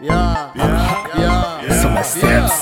Some steps.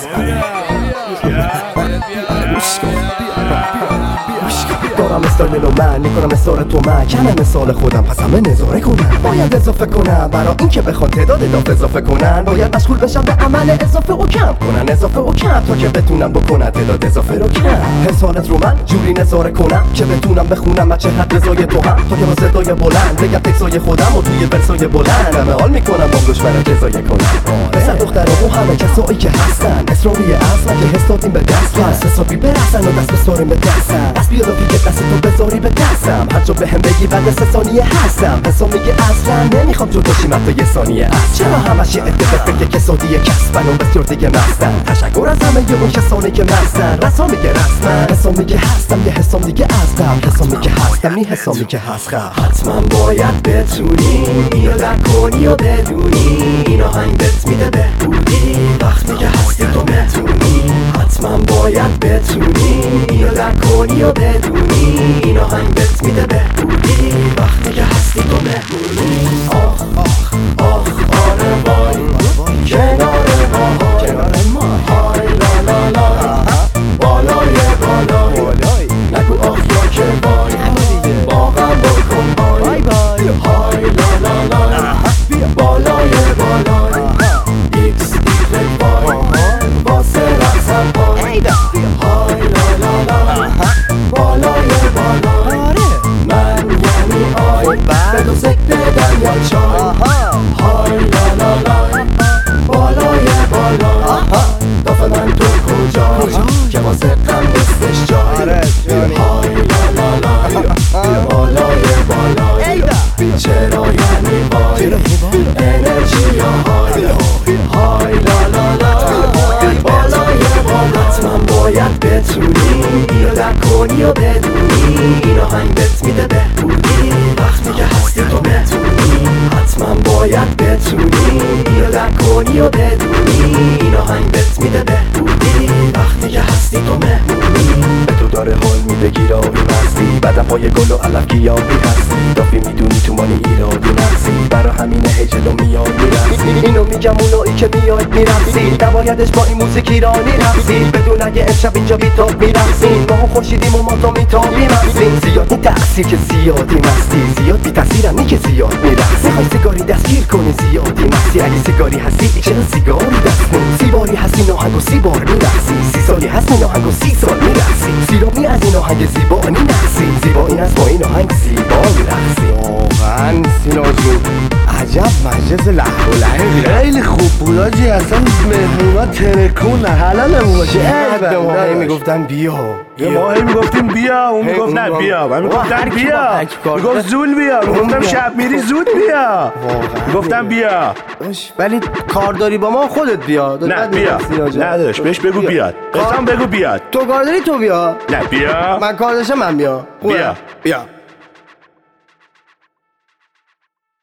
دارم استایل رو من میکنم استار تو من کمه مثال خودم پس همه نظاره کنم باید اضافه کنم برای این که بخوان تعداد اضافه کنن باید مشغول بشم به عمل اضافه و کم کنن اضافه و کم تا که بتونم بکنن تعداد اضافه رو کم حسالت رو من جوری نظاره کنم که بتونم بخونم از چه حد رضای تو هم تا که با صدای بلند بگم تکسای خودم و توی ورسای بلند همه حال میکنم با گوش برای جزای کنم پسر دختر و همه کسایی که هستن اسرامی اصلا که حس دادیم به دست پس حسابی برسن و دست بساریم به دستم بس بیا که دست تو بذاری به دستم هر جا بهم بگی بعد 3 ثانیه هستم حساب میگه اصلا نمیخوام جدا شیم حتی یه ثانیه است چرا همش یه عده به فکر کسادی کسبن و بسیار دیگه مستن تشکر از همه اون کسانی که مستن رسام میگه رسمن حساب میگه هستم یه حساب دیگه هستم حساب میگه هستم این حساب میگه هستم حتما باید بتونی اینو درک کنی و بدونی این آهنگ بهت میده بهبودی وقتی که هستی تو بتونی حتما باید بتونی اینو درک کنی و بدونی این آهنگ بهت میده بهبودی وقتی که هستی تو بهبودی آخ آخ آخ آره وای کنار ما های لا لا لا بالای بالای نگو آخ یا که وای واقعا بکن بای های لا لا لا بالای بالای ایکس ایگرگ وای واسه رقصم وای های لا لا لا بالای بالای من یعنی آی به تو سکته دن یا چای های لا لا لا بالای بالای دافه من تو کجای که واسه قم نیستش جای های لا لا لا بالای بالای چرا یعنی وای انرژی های لا لا لا بالای بالای حتما باید بتونی اینو درک کنی و بدونی این آهنگ بهت میده بهبودی وقتی که هستی تو بتونی حتما باید بتونی اینو درک کنی و بدونی این آهنگ بهت میده بهبودی وقتی که هستی تو مهمونی به تو داره حال میده گیراهی مستی بعدم پای گل و علف گیاهی هستی دافی میدونی تو مانی ایرادی نقصی برا همینه هی جلو میاد میرقصی اینو میگم اونایی که میاد میرقصی نبایدش با این موسیقی ایرانی رقصی بدون اگه امشب اینجا بیتاب میرقصیم ما هم خوشیدیم و ما تا میتابیم هستیم زیاد این تقصیر که زیادی مستی زیاد بی تاثیرم این که زیاد میرقصی میخوای سیگاری دستگیر کنی زیادی مستی اگه سیگاری هستی چرا سیگاری دست نمی سیباری هستی ناهنگ و 30 بار میرقصی 30 سالی هست این آهنگ و 30 سال میرقصی سیرامی از این آهنگ زیبا نمیرقصی زیبا این از با این آهنگ زیبا میرقصی واقعا سینا جون عجب مجلس لحو لحقی خیلی خوب بود آجی اصلا مهمونا ترکون حلالمون باشه به ما هی میگفتن بیا ما هی میگفتیم بیا اون میگفت نه بیا من میگفتن بیا میگفت زول بیا میگفتم شب میری زود بیا میگفتم بیا ولی کار داری با ما خودت بیا نه بیا نداشت بهش بگو بیاد قسم بگو بیاد تو کار داری تو بیا نه بیا من کار داشتم من بیا بیا